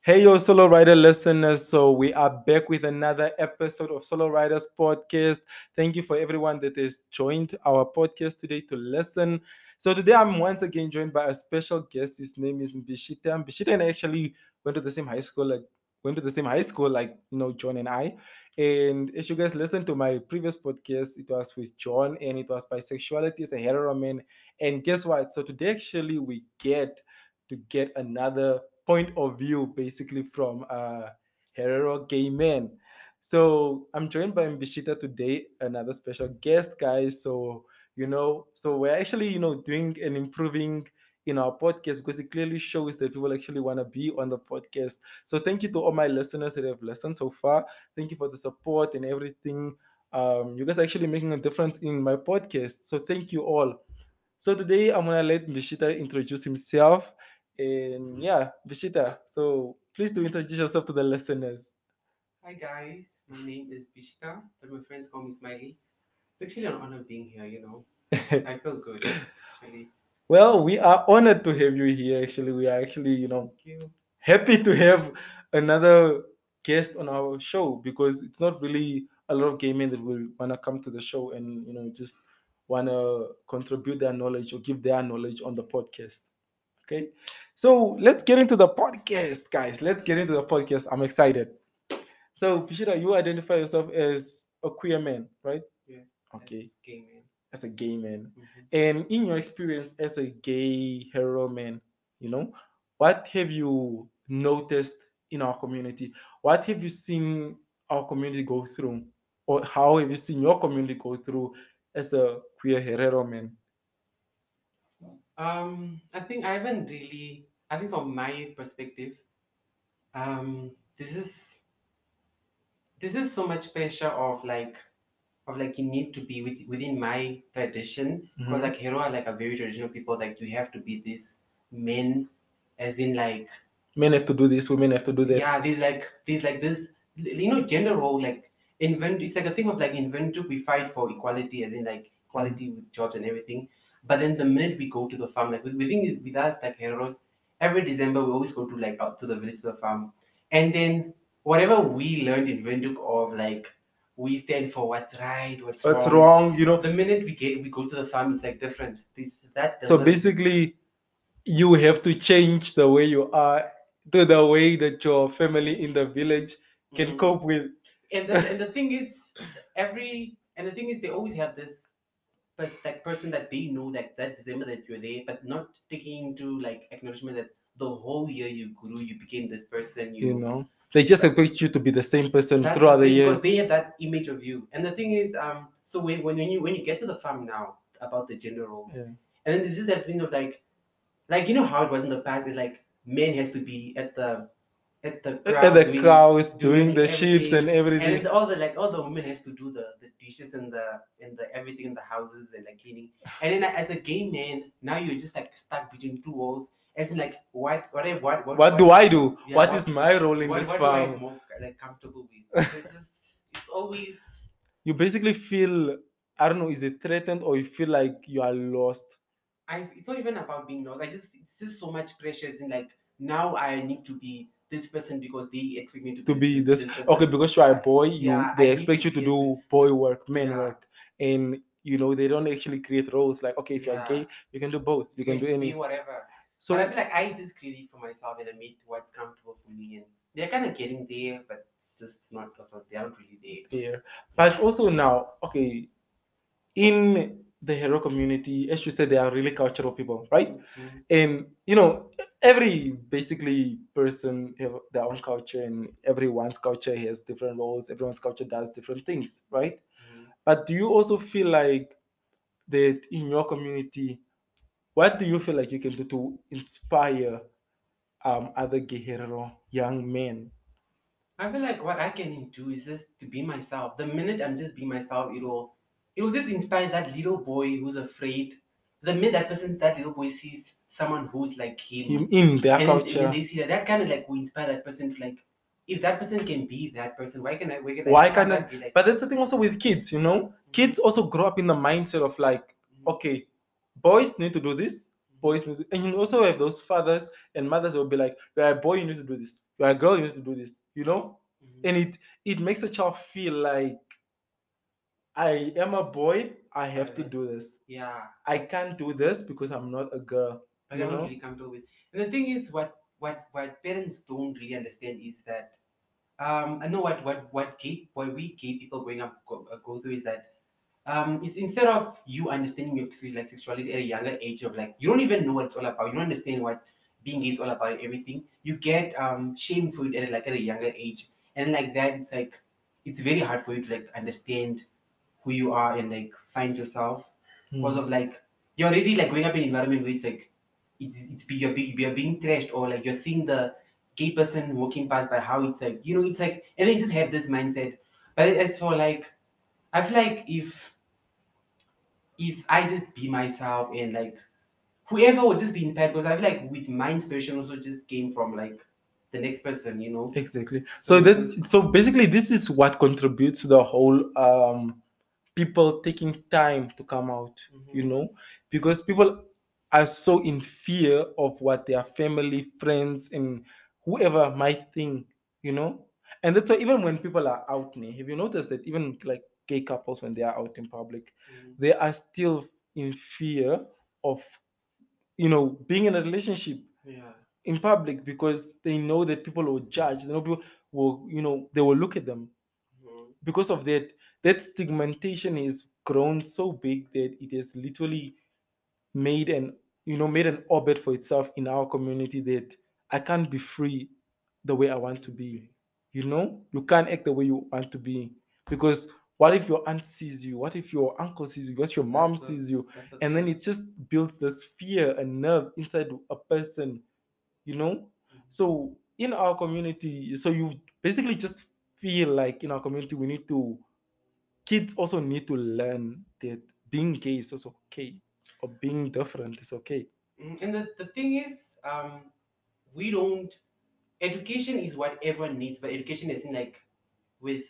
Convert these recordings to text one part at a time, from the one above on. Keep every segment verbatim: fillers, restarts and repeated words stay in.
Hey, yo, Solo Rider listeners. So, we are back with another episode of Solo Riders Podcast. Thank you for everyone that has joined our podcast today to listen. So, today I'm once again joined by a special guest. His name is Mbishita. Mbishita and I actually went to the same high school, like, went to the same high school, like, you know, John and I. And as you guys listened to my previous podcast, it was with John and it was bisexuality as a hetero man. And guess what? So, today actually we get to get another point of view basically from uh hetero gay men. So I'm joined by Mbishita today, another special guest, guys. So you know, so we're actually, you know, doing and improving in our podcast because it clearly shows that people actually want to be on the podcast. So thank you to all my listeners that have listened so far. Thank you for the support and everything. Um, you guys are actually making a difference in my podcast. So thank you all. So today I'm gonna let Vishita introduce himself. And yeah, Vishita, so please do introduce yourself to the listeners. Hi guys, my name is Bishita, but my friends call me Smiley. It's actually an honor being here, you know. I feel good. It's actually Well, we are honored to have you here. Actually, we are actually, you know, thank you. happy to have another guest on our show because it's not really a lot of gay men that will wanna come to the show and you know just wanna contribute their knowledge or give their knowledge on the podcast. Okay, so let's get into the podcast, guys. Let's get into the podcast. I'm excited. So, Pishira, you identify yourself as a queer man, right? Yes, Okay, that's gay man. as a gay man. hmm And in your experience as a gay hetero man, you know, what have you noticed in our community? What have you seen our community go through? Or how have you seen your community go through as a queer hetero man? Um, I think I haven't really. I think from my perspective, um, this is this is so much pressure of like of like you need to be with, within my tradition because Mhm. like hero are like a very traditional people like you have to be this men as in like Men have to do this, women have to do that. yeah these like these like this you know gender role like invent it's like a thing of like invent we fight for equality as in like Mhm. equality with jobs and everything but then the minute we go to the farm like we, we think is with us like heroes every December we always go to like out to the village to the farm and then whatever we learned in Windhoek of like we stand for what's right what's What's wrong wrong, you know? the minute we get we go to the farm it's like different this that So doesn't basically, you have to change the way you are to the way that your family in the village can mm. cope with. and the, and the thing is every and the thing is they always have this pers- like person that they know that that December that you're there but not taking into like acknowledgement that the whole year you grew you became this person You you know, they just but expect you to be the same person that's the throughout the thing year. because they have that image of you and the thing is um so when, when you when you get to the farm now about the gender roles Yeah. and then this is that thing of like like you know how it was in the past it's like men has to be at the at the And crowd the doing cows doing doing the sheeps and everything and then everything. the, all the like all the women has to do the the dishes and the and the everything in the houses and like cleaning and then like, as a gay man now you're just like stuck between two worlds as in like what what I- what what What do what I do? yeah What is what my role in what this what do I farm? more like comfortable with so it's just it's always You basically feel, I don't know, is it threatened or you feel like you are lost I it's not even about being lost I just it's just so much pressure as in like now I need to be this person because they expect me to to be be this, this? this Okay, person because you are a yeah boy, you yeah they I need to expect you to be as the do boy work, men yeah work, and you know they don't actually create roles like okay, if you're yeah gay, you can do both, you you can do can be any. whatever but I So feel like I just create it for myself and I made what's comfortable for me and they're kind of getting there but it's just not also they aren't really there there, but also now, okay, in the hero community, as you said, they are really cultural people, right? mm-hmm. And you know, every basically person have their own culture, and everyone's culture has different roles. Everyone's culture does different things, right? Mm-hmm. But do you also feel like that in your community, what do you feel like you can do to inspire um, other Guerrero young men? I feel like what I can do is just to be myself. The minute I'm just being myself, it'll it'll just inspire that little boy who's afraid. The minute that person, that little boy sees someone who's like him, Him in their and then, and then culture. they see that, that kind of like will inspire that person to like, if that person can be that person, why can I? Why can I? Why Why can't I cannot? be like But him? that's the thing also with kids, you know? Mm-hmm. Kids also grow up in the mindset of like, Mm-hmm. okay, boys need to do this, boys need to, and you also have those fathers and mothers that will be like, you're a boy, you need to do this. You're a girl, you need to do this. You know, Mhm. and it it makes a child feel like I am a boy. I have But to like, do this. yeah, I but can't do this because I'm not a girl. but You they're not really know. comfortable with. And the thing is, what what what parents don't really understand is that um I know what what what gay what we gay people growing up go, uh, go through is that um is instead of you understanding your sex- like sexuality at a younger age of like you don't even know what it's all about, you don't understand what being gay is all about and everything, you get um shame for it at like at a younger age, and like that it's like it's very hard for you to like understand who you are and like find yourself because Hmm. of like you're already like growing up in an environment where it's like it's it's be you're, be, you're being trashed, or like you're seeing the gay person walking past by how it's like you know it's like, and then you just have this mindset. But as for like I feel like if if I just be myself and like whoever would just be inspired, because I feel like with my inspiration also just came from like the next person, you know. Exactly. So So it's that just so basically this is what contributes to the whole um people taking time to come out, you mhm, know, because people are so in fear of what their family, friends, and whoever might think, you know. And that's why even when people are out now, have you noticed that even like gay couples when they are out in public, mhm, they are still in fear of, you know, being in a relationship yeah. in public because they know that people will judge. They know people will, you know, they will look at them. Mhm, Because of that, that stigmatization is grown so big that it has literally made an, you know, made an orbit for itself in our community that I can't be free the way I want to be. You know, you can't act the way you want to be because what if your aunt sees you? What if your uncle sees you? What if your mom that's the sees you? that's the And then thing. it just builds this fear and nerve inside a person, you know. Mhm. So in our community, so you basically just feel like in our community we need to, kids also need to learn that being gay is also okay, or being different is okay. Mm, and the, the thing is, um, we don't. Education is what everyone needs, but education isn't like with,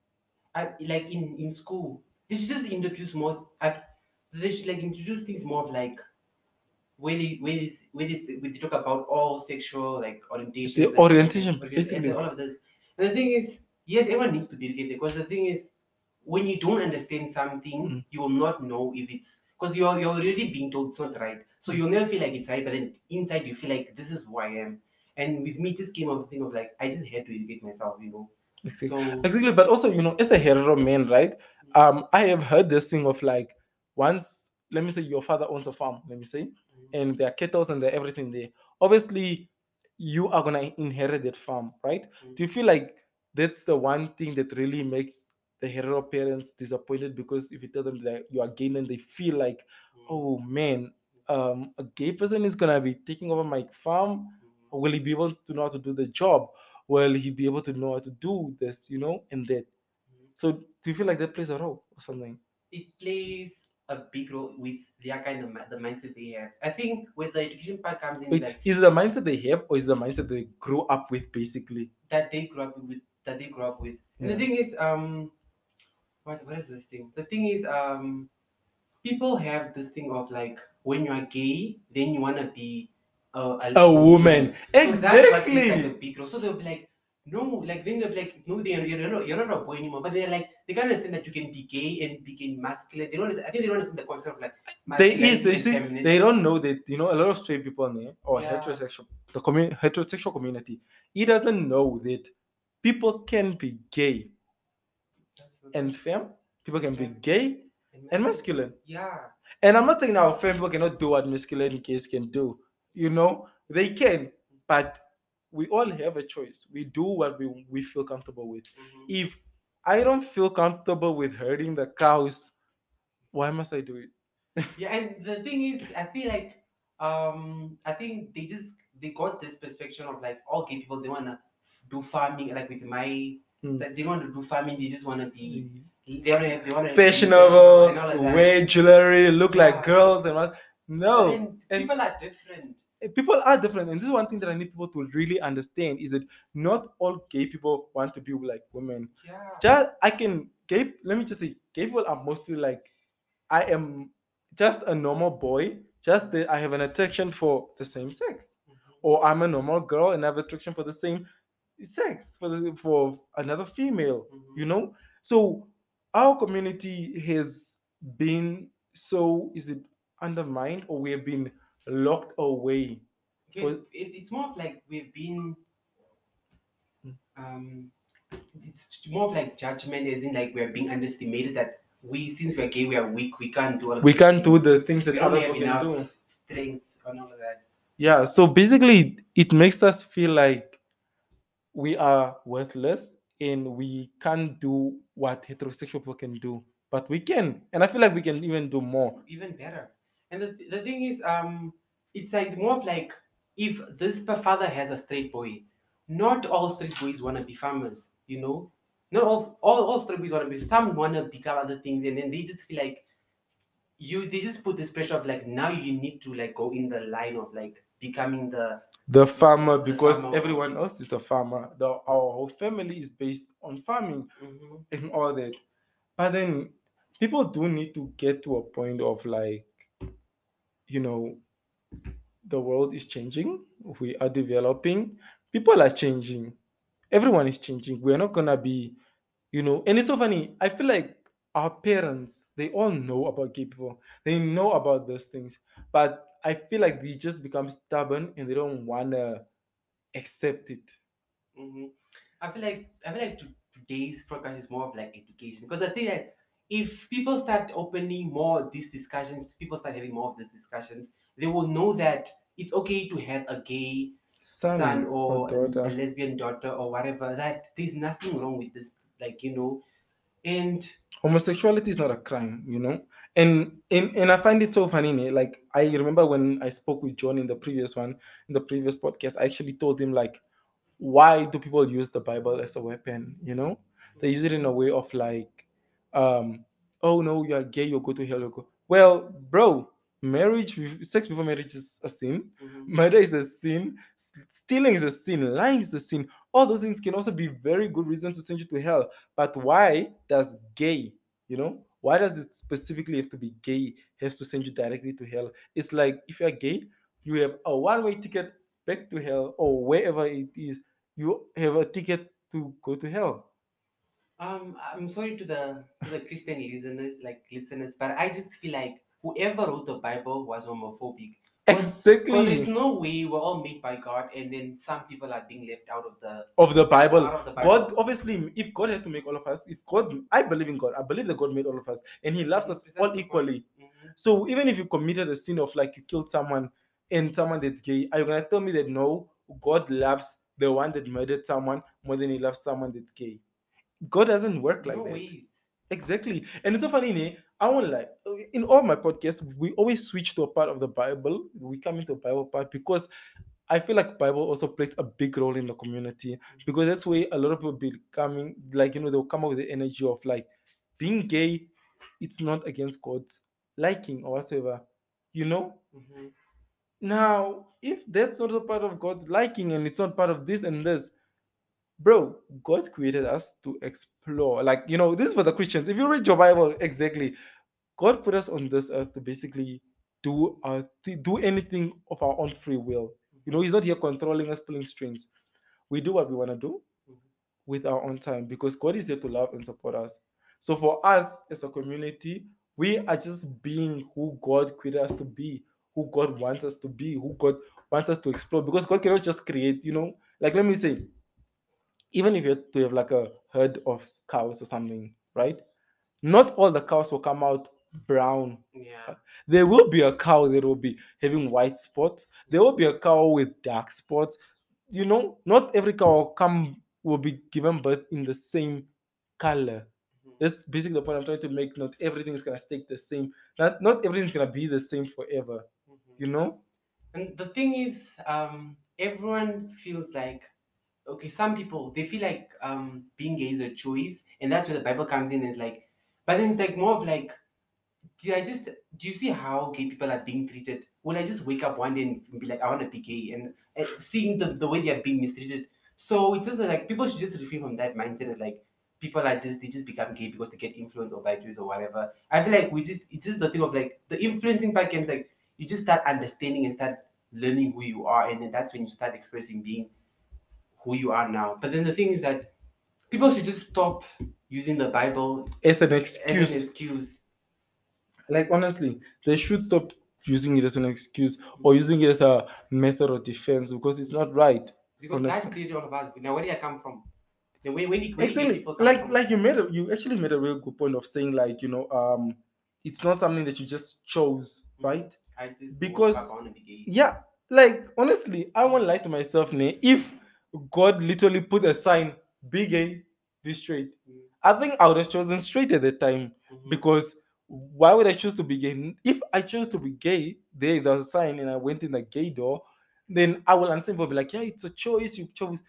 I, like in in school. They should just introduce more. I, they should like introduce things more of like where they where this where this where they talk about all sexual like The orientations, like all the orientation, orient- and then basically. all of this. And the thing is, yes, everyone needs to be educated because the thing is, when you don't understand something, Mm, you will not know if it's because you're you're already being told it's not right. So mm, you'll never feel like it's right, but then inside you feel like this is who I am. And with me, it just came of a thing of like I just had to educate myself, you know. exactly. So Exactly, but also, you know, as a hetero man, right? Um, I have heard this thing of like, once, let me say, your father owns a farm, let me say, and there are cattle and there everything there. Obviously, you are gonna inherit that farm, right? Do you feel like that's the one thing that really makes the hetero parents disappointed? Because if you tell them that you are gay, then they feel like, oh man, um, a gay person is gonna be taking over my farm. Will he be able to know how to do the job? Will he be able to know how to do this, you know, and that? So do you feel like that plays a role or something? it plays a big role with their kind of mi- the mindset they have. I think where the education part comes in is Wait, like is it the mindset they have or is it the mindset they grew up with, basically? that they grew up with, that they grew up with. And the Yeah. thing is, um, what what is this thing? The thing is, um, people have this thing of like when you are gay, then you wanna be a, a, A a woman. woman. So that's what plays like a Exactly. big role. So they'll be like, no, like then they'll be like, no, they, you're not, you're not a boy anymore. But they're like, they can't understand that you can be gay and be gay masculine. They don't. Understand, I think they don't understand the concept of like There is, masculinity they and see, they femininity. don't know that, you know, a lot of straight people in there or Yeah, heterosexual, the community, heterosexual community, he doesn't know that people can be gay that's the and thing. femme, people And can be fem gay and and masculine. masculine. Yeah. And I'm not saying our femme people cannot do what masculine gays can do. You know, they can, but we all have a choice. We do what we, we feel comfortable with. Mhm. If I don't feel comfortable with herding the cows, why must I do it? Yeah, and the thing is, I feel like um I think they just they got this perspective of like all gay people they wanna do farming like with my Hmm. that they want to do farming, they just wanna be they wanna have they wanna be fashionable and Fashionable, all of that. wear jewelry, look like Yeah. girls, and what? But No. then And people are different. people are different, and this is one thing that I need people to really understand: is that not all gay people want to be like women. Yeah. Just I can gay. Let me just say, gay people are mostly like, I am just a normal boy, Just that I have an attraction for the same sex, Mhm. or I'm a normal girl and I have attraction for the same sex for the, for another female. You Mhm. know, so our community has been so is it undermined or we have been locked away We've, for it, it's more of like we've been um it's more of like judgment, as in like we're being underestimated, that we, since we're gay, we are weak, we can't do all of we these can't do things, the things we that don't other have people can do. enough strength and all of that. Yeah, so basically it makes us feel like we are worthless and we can't do what heterosexual people can do, but we can, and I feel like we can even do more. Even better. And the, th- the thing is, um it's like, it's more of like, if this pa- father has a straight boy, not all straight boys want to be farmers, you know. Not all, all, all straight boys want to be, some want to become other things, and then they just feel like, you they just put this pressure of like, now you need to like go in the line of like becoming the The farmer, the because farmer of everyone this. else is a farmer, the, our whole family is based on farming Hmm. and all that. But then people do need to get to a point of like, you know, the world is changing, we are developing, people are changing, everyone is changing. We're not gonna be, you know, and it's so funny. I feel like our parents, they all know about gay people, they know about those things, but I feel like they just become stubborn and they don't wanna accept it. Hmm. I feel like I feel like to, today's progress is more of like education, because I think that if people start opening more of these discussions, people start having more of these discussions, they will know that it's okay to have a gay son Son or or a, a daughter. lesbian daughter or whatever. That there's nothing wrong with this, like, you know. And Homosexuality is not a crime, you know. And and, and I find it so funny, ne? Like I remember when I spoke with John in the previous one, in the previous podcast, I actually told him like, why do people use the Bible as a weapon? You know, they use it in a way of like, um, oh no, you're gay, you'll go to hell. You'll go. Well, bro, marriage, bef- sex before marriage is a sin. mhm. Murder is a sin. s- Stealing is a sin. Lying is a sin. All those things can also be very good reasons to send you to hell. But why does gay, you know, why does it specifically have to be gay has to send you directly to hell? It's like if you're gay, you have a one-way ticket back to hell or wherever it is. You have a ticket to go to hell. Um, I'm sorry to the to the Christian listeners, like listeners, but I just feel like whoever wrote the Bible was homophobic. Cause, cause there's Exactly. no way we're all made by God, and then some people are being left out of the Of the Bible. out of the God, Bible. obviously, if God had to make all of us, if God, I believe in God, I believe that God made all of us and He loves Mhm, us that's all the point. equally. Hmm. So even if you committed a sin of like you killed someone and someone that's gay, are you gonna tell me that no, God loves the one that murdered someone more than He loves someone that's gay? God doesn't work like No that. ways. Exactly. And it's so funny, ne? I won't lie. In all my podcasts, we always switch to a part of the Bible. We come into a Bible part because I feel like Bible also plays a big role in the community because that's where a lot of people be coming, like, you know, they'll come up with the energy of like being gay, it's not against God's liking or whatsoever, you know? Hmm. Now, if that's not a part of God's liking and it's not part of this and this, bro, God created us to explore. Like, you know, this is for the Christians. If you read your Bible, exactly, God put us on this earth to basically do our th- do anything of our own free will. You know, He's not here controlling us, pulling strings. We do what we want to do with our own time because God is here to love and support us. So for us as a community, we are just being who God created us to be, who God wants us to be, who God wants us to explore. Because God cannot just create, you know, like let me say, even if you have to have like a herd of cows or something, right? Not all the cows will come out brown. Yeah. Uh, There will be a cow that will be having white spots. There will be a cow with dark spots. You know, not every cow will come will be given birth in the same color. Mhm. That's basically the point I'm trying to make. Not everything is gonna stay the same. Not not everything's gonna be the same forever. Mhm. You know? And the thing is, um, everyone feels like, okay, some people they feel like um being gay is a choice, and that's where the Bible comes in. Is like, but then it's like more of like, do I just do you see how gay people are being treated? Will I just wake up one day and be like, I want to be gay, and, and seeing the, the way they are being mistreated? So it's just like people should just refrain from that mindset of like people are just they just become gay because they get influenced or by Jews or whatever. I feel like we just it's just the thing of like the influencing part comes like, you just start understanding and start learning who you are, and then that's when you start expressing being who you are now. But then the thing is that people should just stop using the Bible As an as an excuse. excuse. Like honestly, they should stop using it as an excuse or using it as a method of defense because it's not right. Because God Honestly. created all of us. Now, where did I come from? Then where, where, did, where did you Exactly. people come Like from? like you made a you actually made a real good point of saying like, you know, um it's not something that you just chose, right? I just woke up, Because I want to be gay. yeah, like honestly, I won't lie to myself, ne, if God literally put a sign, be gay, be straight, Mm. I think I would have chosen straight at the time. Mhm. Because why would I choose to be gay? If I chose to be gay, there there's a sign and I went in the gay door, then I will understand people be like, yeah, it's a choice you chose.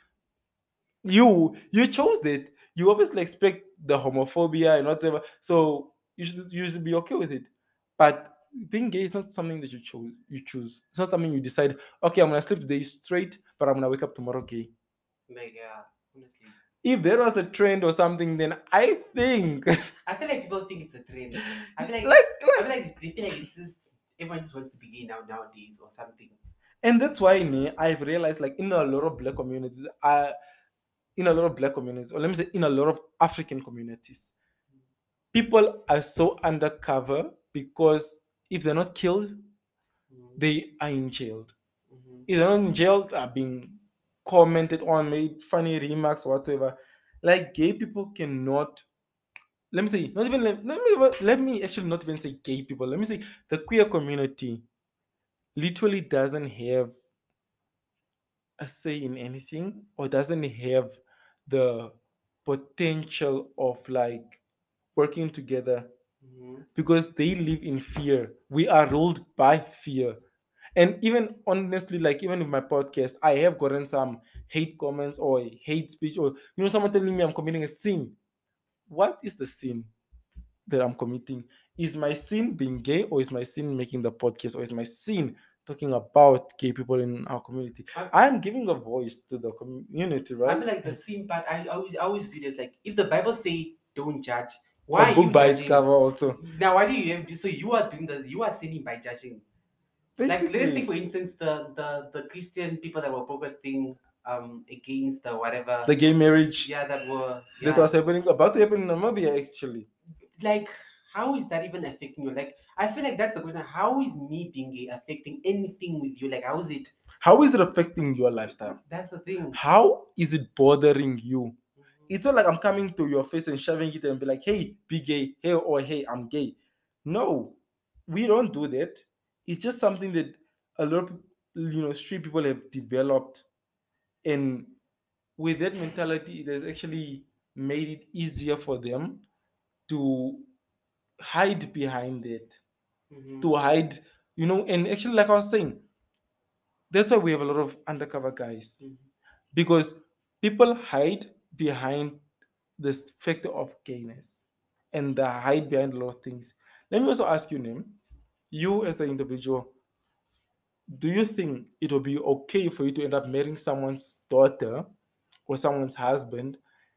You you chose it. You obviously expect the homophobia and whatever. So you should you should be okay with it. But being gay is not something that you choose. You choose. It's not something you decide. Okay, I'm gonna sleep today straight, but I'm gonna wake up tomorrow gay. Like, yeah, honestly. If there was a trend or something, then I think I feel like people think it's a trend. I feel like, like I feel like like they feel like it's just everyone just wants to be gay now nowadays or something. and that's why me, I've realized like in a lot of black communities, uh in a lot of black communities, or let me say in a lot of African communities, people are so undercover because if they're not killed, Mm-hmm. they are in jail. Mm-hmm. If they're not in jail, are being commented on, made funny remarks, whatever. Like gay people cannot. Let me say, not even let, let me even- let me actually not even say gay people. Let me say the queer community literally doesn't have a say in anything or doesn't have the potential of like working together Mm-hmm. because they live in fear. We are ruled by fear. And even honestly, like even with my podcast, I have gotten some hate comments or hate speech, or you know, someone telling me I'm committing a sin. What is the sin that I'm committing? Is my sin being gay, or is my sin making the podcast, or is my sin talking about gay people in our community? I, I'm giving a voice to the community, I right? feel like the same part. I always I always view this like if the Bible say don't judge, A why are book you by its judging? cover, also. Now why do you have so you are doing the you are sinning by judging? Like let's say Basically, for instance the the the Christian people that were protesting um against the whatever, the gay marriage yeah, that were, that yeah, was happening, about to happen in Namibia, actually. like how is that even affecting you? Like I feel like that's the question. How is me being gay affecting anything with you? Like how is it? How is it affecting your lifestyle? That's the thing. How is it bothering you? Mhm. It's not like I'm coming to your face and shoving it and be like, hey, be gay, hey, or hey, I'm gay. No, we don't do that. It's just something that a lot of you know street people have developed, and with that mentality, it has actually made it easier for them to hide behind it, Mhm. to hide, you know, and actually, like I was saying, that's why we have a lot of undercover guys Mhm. because people hide behind this factor of gayness and they hide behind a lot of things. Let me also ask you, Nim, you as an individual, do you think it will be okay for you to end up marrying someone's daughter or someone's husband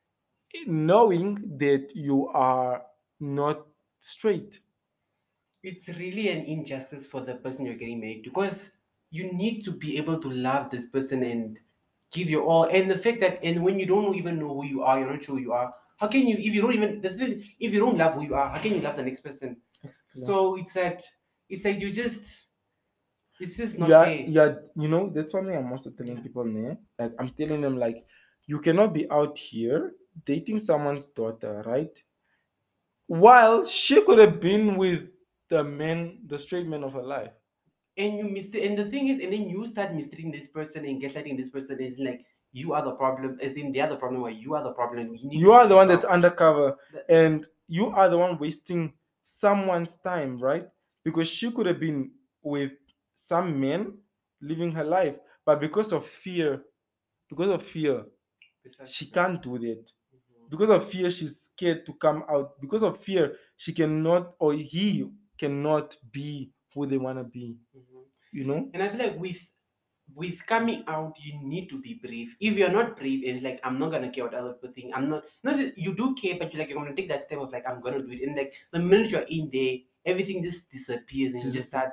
knowing that you are not straight? It's really an injustice for the person you're getting married to, because you need to be able to love this person and give your all. And the fact that, and when you don't even know who you are, you're not sure who you are. How can you, if you don't even the thing, if you don't love who you are, how can you love the next person? Exactly. So it's that, it's like you just, it's just not Yeah, fair. yeah, you know, that's one thing I'm also telling people, ne? Like I'm telling them like you cannot be out here dating someone's daughter, right? While she could have been with the men, the straight men of her life. And you mist and the thing is, and then you start mistreating this person and gaslighting this person is like you are the problem, as in they are the problem, or you are the problem. You need You to are fix the one that's yourself. undercover, That, and you are the one wasting someone's time, right? Because she could have been with some men living her life, but because of fear, because of fear, she precisely. can't do that. Mhm. Because of fear, she's scared to come out. Because of fear, she cannot or he cannot be who they want to be. Mhm. You know? And I feel like with with coming out, you need to be brave. If you're not brave, it's like I'm not gonna care what other people think. I'm not. Not that you do care, but you're like you're gonna take that step of like I'm gonna do it. And like the minute you're in there, everything just disappears, and you just Disappear. start.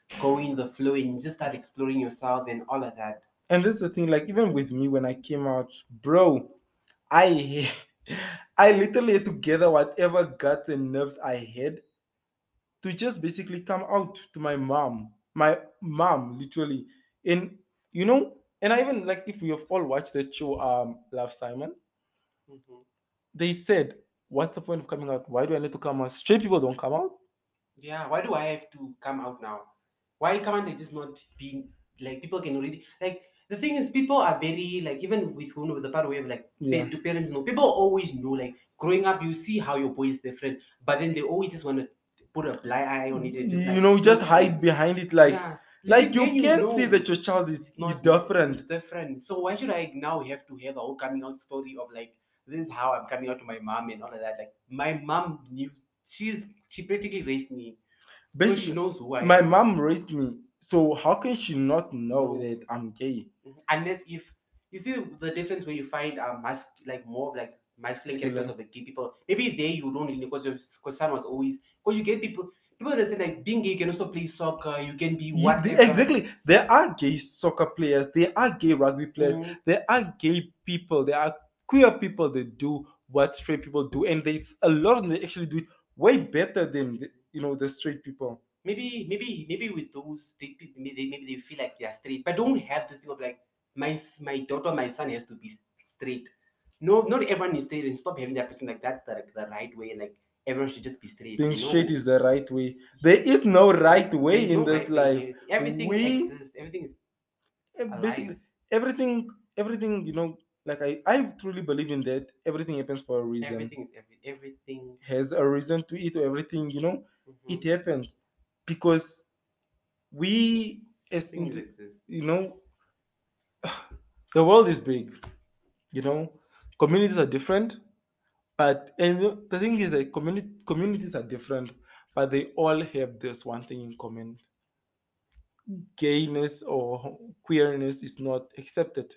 going the flow and just start exploring yourself and all of that. And that's the thing, like even with me when I came out, bro, I I literally had to gather whatever guts and nerves I had to just basically come out to my mom. My mom, literally. And you know, and I even like if we have all watched that show, um, Love Simon, Mhm. they said, what's the point of coming out? Why do I need to come out? Straight people don't come out. Yeah, why do I have to come out now? Why can't it just not be like people can already like the thing is people are very like even with who know the part where like Yeah. pa- do parents know people always know like growing up you see how your boy is different but then they always just want to put a blind eye on it and just You like know, no just fine hide behind it like yeah like legit you then you can see know that your child is it's not it's different. different so why should I now have to have a whole coming out story of like this is how I'm coming out to my mom and all of that like my mom knew she's she practically raised me so she Basically, knows who I my am. mom raised me, so how can she not know No, that I'm gay? mhm. Unless if you see the difference where you find uh, mas- like more of like masculine characters Muscular. of the gay people. Maybe there you don't really because because son was always because you get people people understand like being gay you can also play soccer. You can be Ye- the- whatever. exactly. There are gay soccer players. There are gay rugby players. Mhm. There are gay people. There are queer people that do what straight people do, and there's a lot of them that actually do it way better than the, you know the straight people. Maybe maybe maybe with those they, they- maybe they maybe they feel like they are straight, but don't have the thing of like my s- my daughter my son has to be s- straight. No, not everyone is straight, and stop having that person like that's the the right way. Like everyone should just be straight. Being straight No, is the right way. There is no right there way is in no this right way in life. anything. Everything We exists. Everything is eh, alive. basically everything, everything. You know, like I, I truly believe in that. Everything happens for a reason. Everything is every everything. Has a reason to it, or everything. You know, it Mm-hmm. happens because we as Things into exist. you know the world is big. You know, communities are different, but and the the thing is that community communities are different, but they all have this one thing in common: gayness or queerness is not accepted.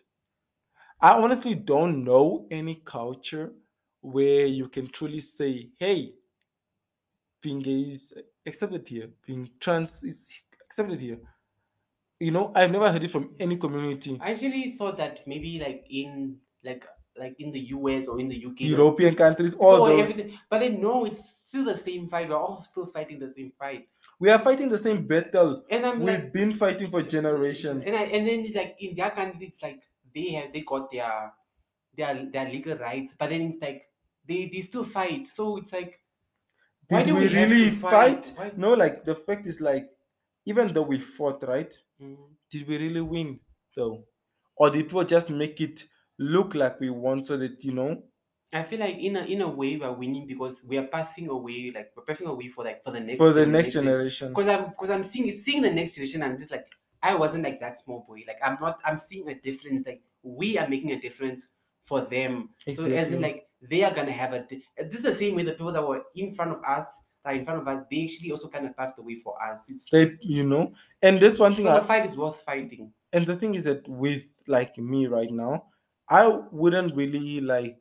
I honestly don't know any culture where you can truly say, hey, being gay is accepted here, being trans is accepted here. You know, I've never heard it from any community. I actually thought that maybe like in like like in the U S or in the U K, there was European people countries, people all were those, everything, but then no, it's still the same fight. We're all still fighting the same fight, we are fighting the same battle. and I'm We've like, been fighting for and generations. I and then it's like in their country, it's like they have they got their their their legal rights, but then it's like they they still fight. So it's like, why Did do we we have to really fight? fight? Why? No, like the fact is like, even though we fought, right? Mhm. Did we really win though? Or did people just make it look like we won so that you know I feel like in a in a way we're winning because we are passing away, like we're passing away for like for the for next the next generation. generation? Cause I'm cause I'm seeing seeing the next generation. I'm just like I wasn't like that small boy. Like I'm not. I'm seeing a difference. Like we are making a difference for them. So as in Exactly. like they are gonna have a. di- This is the same way the people that were in front of us, that are in front of us, they actually also kind of paved the way for us. It's They, just you know, and that's one thing so the I, fight is worth fighting. and the thing is that with like me right now, I wouldn't really like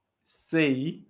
say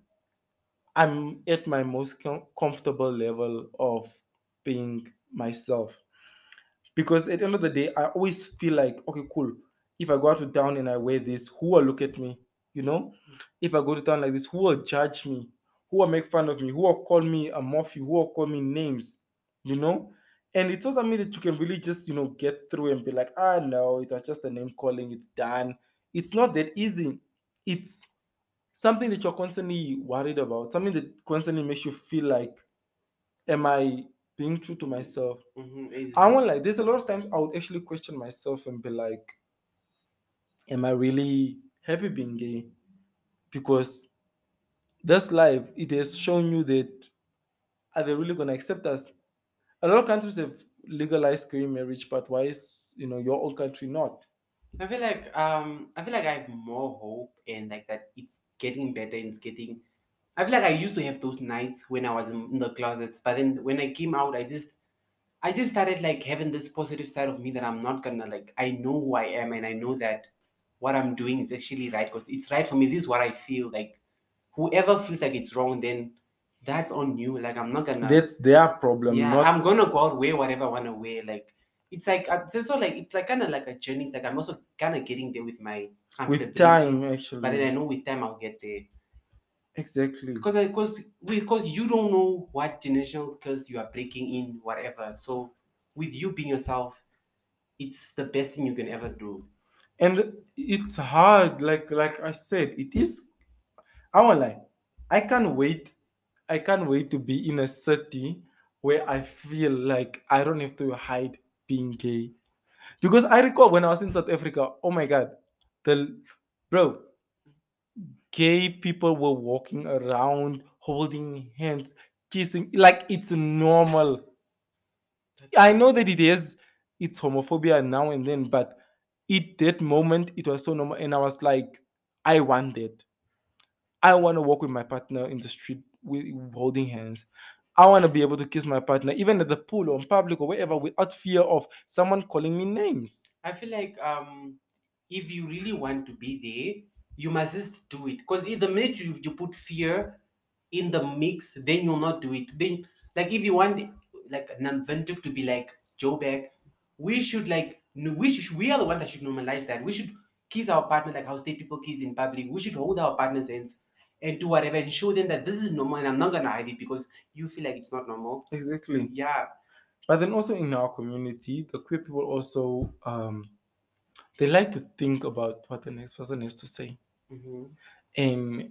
I'm at my most com- comfortable level of being myself. Because at the end of the day, I always feel like, okay, cool. If I go out to town and I wear this, who will look at me? You know? If I go to town like this, who will judge me? Who will make fun of me? Who will call me a Murphy? Who will call me names? You know? And it's also mean that you can really just, you know, get through and be like, ah, no, it was just a name calling, it's done. It's not that easy. It's something that you're constantly worried about, something that constantly makes you feel like, am I being true to myself? Mm-hmm. It's, I it's, won't like. There's a lot of times I would actually question myself and be like, "Am I really happy being gay?" Because this life, it has shown you that are they really gonna accept us? A lot of countries have legalized gay marriage, but why is you know your own country not? I feel like um I feel like I have more hope and like that it's getting better and it's getting I feel like I used to have those nights when I was in, in the closets, but then when I came out I just I just started like having this positive side of me that I'm not gonna like I know who I am and I know that what I'm doing is actually right because it's right for me. This is what I feel like whoever feels like it's wrong then that's on you. Like I'm not gonna. That's their problem, Yeah, not I'm gonna go out wear whatever I wanna wear. Like it's like uh, it's also like it's like kind of like a journey. It's like I'm also kind of getting there with my with comfortability, time but then I actually. know with time I'll get there Exactly. because because because you don't know what generational curse you are breaking in whatever. So with you being yourself, it's the best thing you can ever do. And it's hard, like like I said, it is. I won't lie. I can't wait. I can't wait to be in a city where I feel like I don't have to hide being gay. Because I recall when I was in South Africa, oh my god, the bro, gay people were walking around holding hands, kissing like it's normal. That's I so know that cool. it is it's homophobia now and then, but at that moment it was so normal, and I was like, I want that. I want to walk with my partner in the street with holding hands. I want to be able to kiss my partner even at the pool or in public or wherever without fear of someone calling me names. I feel like um, if you really want to be there, you must just do it. Because the minute you, you put fear in the mix, then you'll not do it. Then, like, if you want like Namventuk to be like Joe Beck, we should like no- we should we are the ones that should normalize that. We should kiss our partner like how state people kiss in public. We should hold our partner's hands and do whatever and show them that this is normal and I'm not gonna hide it because you feel like it's not normal. Exactly. Yeah. But then also in our community, the queer people also um they like to think about what the next person has to say. Mm-hmm. And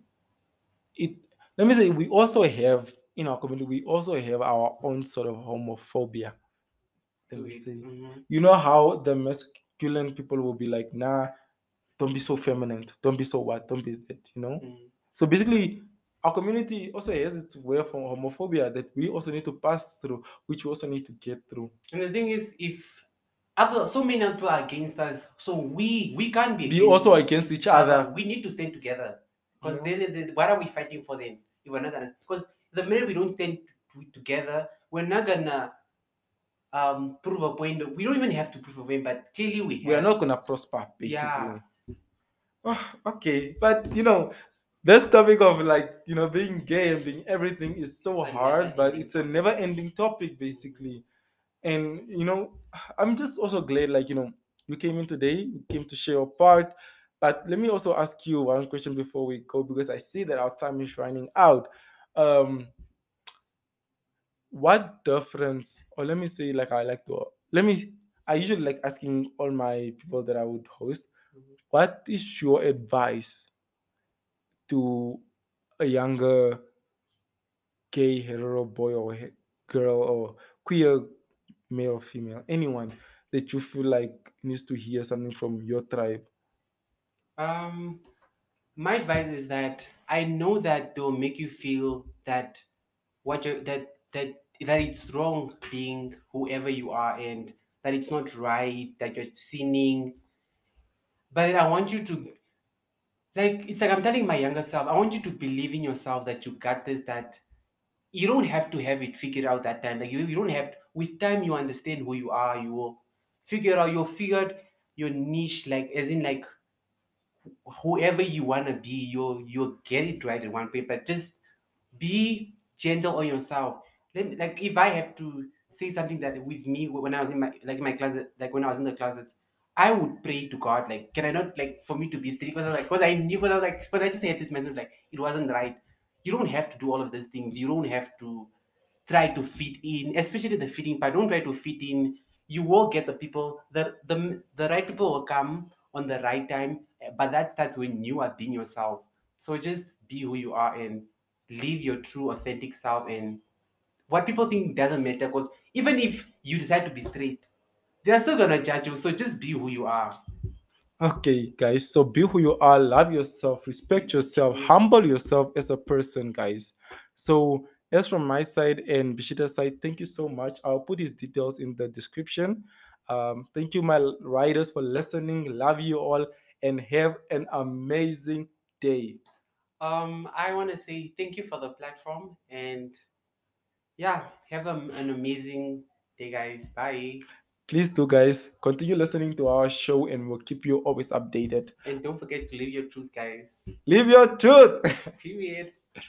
it let me say we also have in our community, we also have our own sort of homophobia. Let To me it. say. Mm-hmm. You know how the masculine people will be like, nah, don't be so feminine, don't be so what, don't be that, you know? Mm-hmm. So basically, our community also has its way from homophobia that we also need to pass through, which we also need to get through. And the thing is, if other so many people are against us, so we we can't be Be also against against each each other. other, We need to stand together. you Because know? then, then what are we fighting for then? If we're not gonna, because the minute we don't stand t- together, we're not gonna um prove a point. We don't even have to prove a point, but clearly we We are have. not gonna prosper, Yeah, basically. Oh, okay, but you know, this topic of like you know being gay and being everything is it's so a hard, but never-ending it's a topic. never-ending topic, Mhm. basically. And you know, I'm just also glad, like you know, you came in today, you came to share your part. But let me also ask you one question before we go, because I see that our time is running out. Um, what difference, or let me say, like I like to, let me, I usually like asking all my people that I would host, Mhm. what is your advice to a younger gay hetero boy or he- girl or queer male female, anyone that you feel like needs to hear something from your tribe? Um, my advice is that I know that they'll make you feel that what you that that that it's wrong being whoever you are and that it's not right that you're sinning, but I want you to like it's like I'm telling my younger self, I want you to believe in yourself that you got this, that you don't have to have it figured out that time. Like you, you don't have to, with time you understand who you are, you will figure out you'll figure out your niche, like as in like whoever you wanna be, you'll you'll get it right at one point. But just be gentle on yourself. Let me, like if I have to say something that with me when I was in my like my closet, like when I was in the closet, I would pray to God, like, can I not like for me to be strict? Because I was like, because I knew, because I was like, because I just had this message like it wasn't right. You don't have to do all of these things. You don't have to try to fit in, especially the fitting part. Don't try to fit in. You will get the people, the the the right people will come on the right time, eh, but that starts when you are being yourself. So just be who you are and live your true authentic self, and what people think doesn't matter because even if you decide to be straight, they're still gonna judge you. So just be who you are. Okay, guys. So be who you are, love yourself, respect yourself, True. humble yourself as a person, guys. So, as from my side and Bishita's side, thank you so much. I'll put his details in the description. Um, thank you, my riders, for listening. Love you all and have an amazing day. Um, I want to say thank you for the platform, and yeah, have a, an amazing day, guys. Bye. Please do, guys, continue listening to our show and we'll keep you always updated. And don't forget to live your truth, guys. Live your truth. Period.